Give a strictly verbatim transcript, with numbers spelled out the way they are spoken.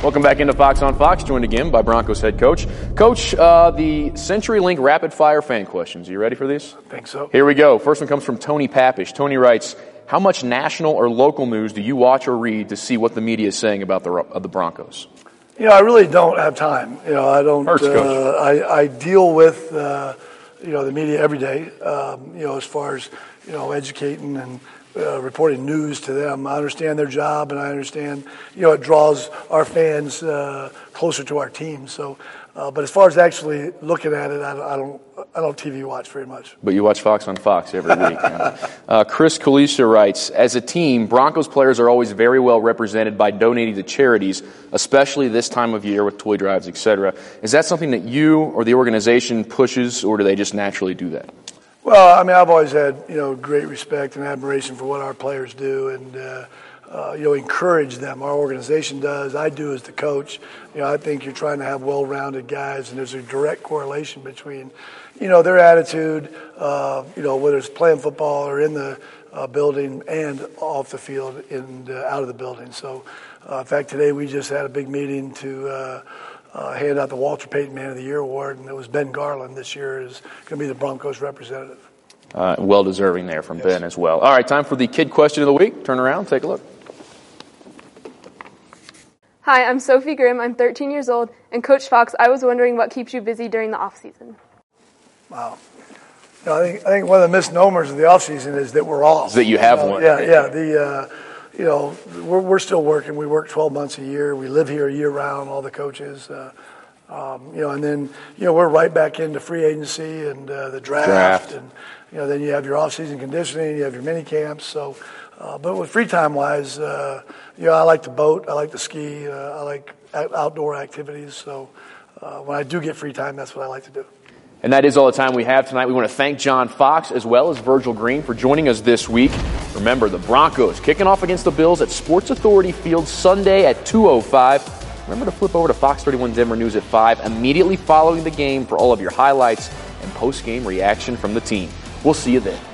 Welcome back into Fox on Fox, joined again by Broncos head coach. Coach, uh, the CenturyLink rapid fire fan questions. Are you ready for these? I think so. Here we go. First one comes from Tony Papish. Tony writes, how much national or local news do you watch or read to see what the media is saying about the, uh, the Broncos? You know, I really don't have time. You know, I don't. Hurts, uh, Coach. I, I deal with, uh, you know, the media every day, um, you know, as far as, you know, educating and Uh, reporting news to them. I understand their job, and I understand, you know, it draws our fans uh, closer to our team. So, uh, but as far as actually looking at it, I, I don't, I don't T V watch very much. But you watch Fox on Fox every week. uh, Chris Kalisa writes, as a team, Broncos players are always very well represented by donating to charities, especially this time of year with toy drives, et cetera. Is that something that you or the organization pushes, or do they just naturally do that? Well, I mean, I've always had, you know, great respect and admiration for what our players do, and uh, uh, you know, encourage them. Our organization does. I do as the coach. You know, I think you're trying to have well-rounded guys, and there's a direct correlation between, you know, their attitude, uh, you know, whether it's playing football or in the uh, building and off the field and uh, out of the building. So, uh, in fact, today we just had a big meeting to. Uh, Uh, hand out the Walter Payton Man of the Year award, and it was Ben Garland this year is going to be the Broncos representative. Uh, well deserving there from yes. Ben as well. All right, time for the kid question of the week. Turn around, take a look. Hi, I'm Sophie Grimm. I'm thirteen years old, and Coach Fox, I was wondering what keeps you busy during the off season. Wow. You know, I think I think one of the misnomers of the off season is that we're off. Is that you have you know, one. Yeah, yeah. The uh, You know, we're, we're still working. We work twelve months a year. We live here year round, all the coaches. Uh, um, you know, and then, you know, we're right back into free agency and uh, the draft, draft. And, you know, then you have your off-season conditioning, you have your mini camps. So, uh, but with free time-wise, uh, you know, I like to boat. I like to ski. Uh, I like outdoor activities. So uh, when I do get free time, that's what I like to do. And that is all the time we have tonight. We want to thank John Fox as well as Virgil Green for joining us this week. Remember, the Broncos kicking off against the Bills at Sports Authority Field Sunday at two oh five. Remember to flip over to Fox thirty-one Denver News at five immediately following the game for all of your highlights and post-game reaction from the team. We'll see you then.